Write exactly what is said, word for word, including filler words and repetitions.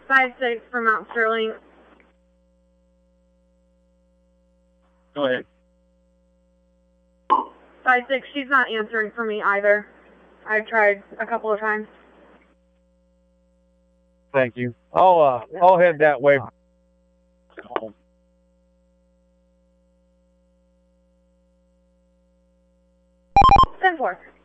five six from Mount Sterling. Go ahead. five six, she's not answering for me either. I've tried a couple of times. Thank you. I'll, uh, I'll head that way. ten four.